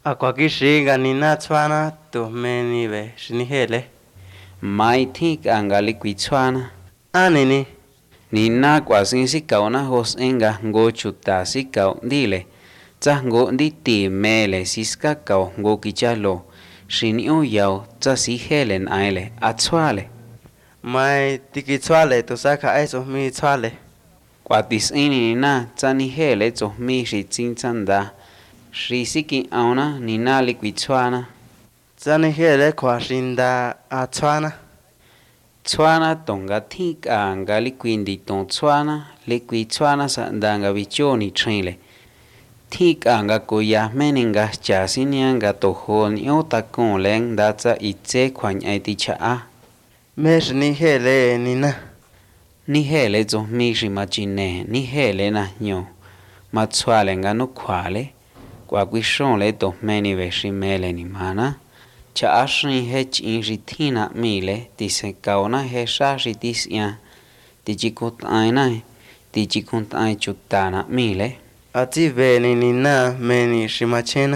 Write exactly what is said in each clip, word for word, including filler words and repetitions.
À qua cái gì cái nina chwana tụ mẹ ni về xin hết lệ. Mai thi ang gali kwichwana. À nè nè. Ni na kwa sin si kau na hos enga ngo chuta si kau dile. Cha ngo di ti mele siska kau ngo kichalo. Shin o yao cha si helen aile achwale. Mai tiki chwa lệ tụ sa khai số mi chwa lệ. Kwa tis ini na cha ni hele cho mi shi chin chanda. Shi si ki auna ni na li kwichwana. Cha ni hết lệ qua xin da à chwana. Chwana tonga thik anga li quindi ton chwana li qui chwana sa danga vichoni trinle thik anga ko ya meninga cha sinianga to hon yo ta kon leng da cha iche khwan ai ti cha a Mẹ xin hết lệ nina. ni hele zo mi shi ma chine ni hele na nyo ma chwale nga no khwale kwa qui shon le to meni ve shi mele ni mana. Cha ashin he chin ri thina mile ti se kauna he sha ri tis ya ti chi ko tai na ti chi kon tai chutana mile À ti về ni nina mẹ ni shima chena.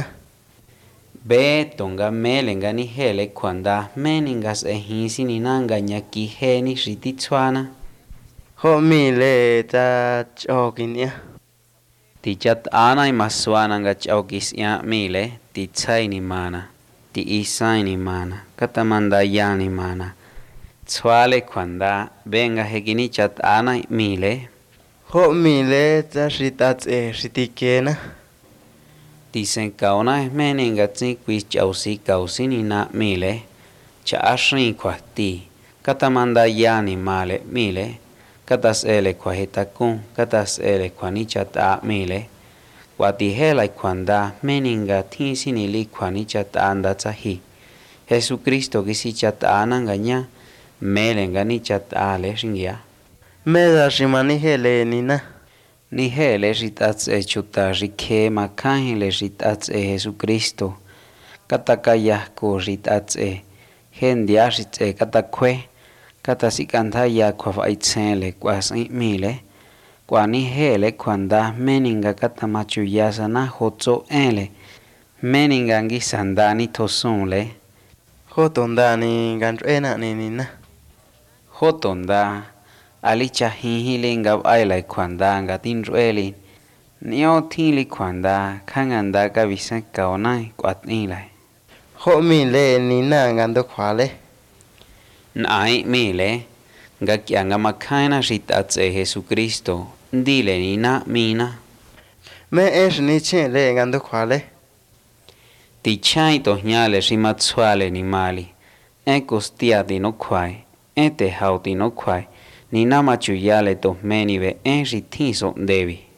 be tonga mele nga ni hele kwanda meningas e hinsi ni nanga nya ki he ni ri ti chwana Ho mi lệ ta cho kinh ya. ti chat ana maswana nga chaukis ya mile ti chai ni mana ti isai ni mana katamanda ya ni mana chwale kwanda benga hegini chat ana mile Ho mi lệ ta shi ta tse shi ti kena. ti sen kauna meninga tsi quiz chausi kausi ni na mile cha ashrin kwa ti katamanda ya ni male mile katas ele kwa hitakun katas ele kwa ni chat a mile kwa ti hela kwanda meninga ti sinili kwa ni chat anda tsahi Jesucristo kisi chat ana nganya mele ngani chat ale shingia Mẹ da shima ni hết lệ nina. ni hele ritats e chuta rikhe makhain le ritats e Jesucristo katakaya ko ritats e hendia rit e katakwe katasikantha ya kwa faitsele kwa mile kwa ni hele kwanda meninga katamachu yasana hotso ele meninga ngi sandani tosonle Ho tonda ni gan ena ni nina. hotonda alicha hihilinga ailai kwanda nga tinrueli nio thili kwanda khanganda ka bisa kaonai kwatnilai Ho mi lệ nina gan do khwa lệ. nai mile nga kyanga makhaina ritatse Jesucristo ndile nina mina Mẹ es ni chen lệ gan do khwa lệ. ti chai to nyale rimatswale ni mali e kostia di no kwai e te hauti no kwai ni nama chuyale to menive e rithiso devi